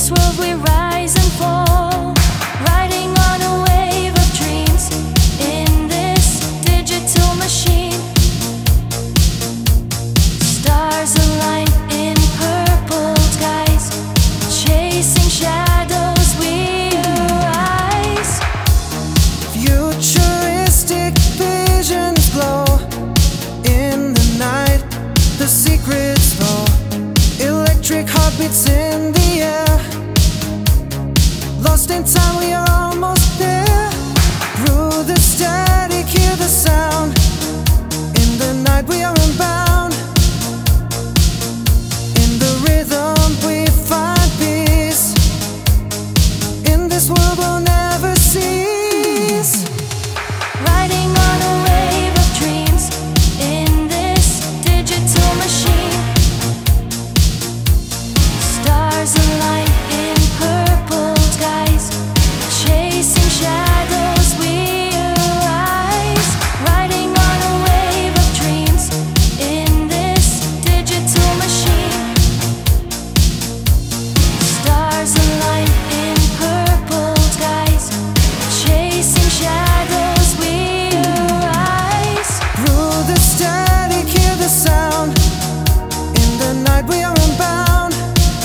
this world we rise and fall, riding on a wave of dreams in this digital machine. Stars align in purple skies, chasing shadows we arise. Futuristic visions glow in the night, the secrets flow, electric heartbeats in the air. Lost in time, we are almost there. Through the static, hear the sound. In the night, we are unbound. In the rhythm, we find peace. In this world, we'll never cease. Riding on a wave of dreams in this digital machine. Stars align in purple skies, chasing shadows we arise. Riding on a wave of dreams in this digital machine. Stars align in purple skies, chasing shadows we arise. Through the static, hear the sound. In the night, we are unbound.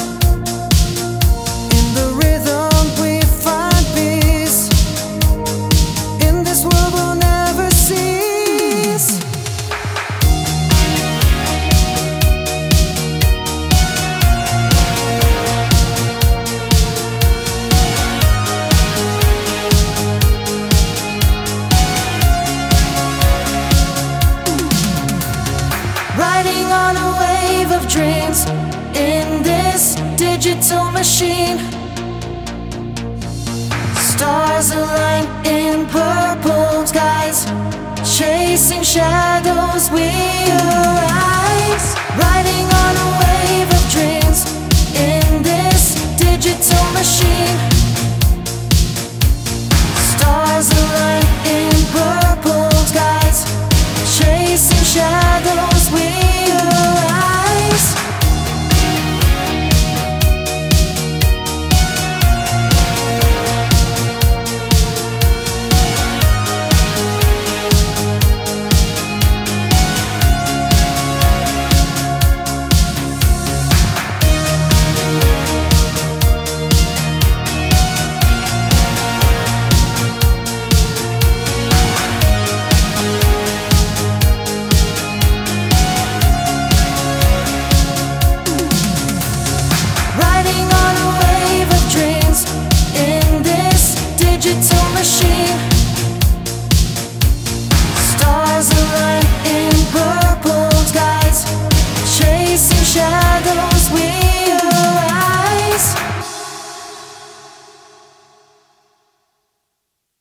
In the rhythm, we find peace. In this world, we'll never cease. Riding on a wave of dreams in this digital machine. Stars align in purple skies, chasing shadows we arise. Riding on a wave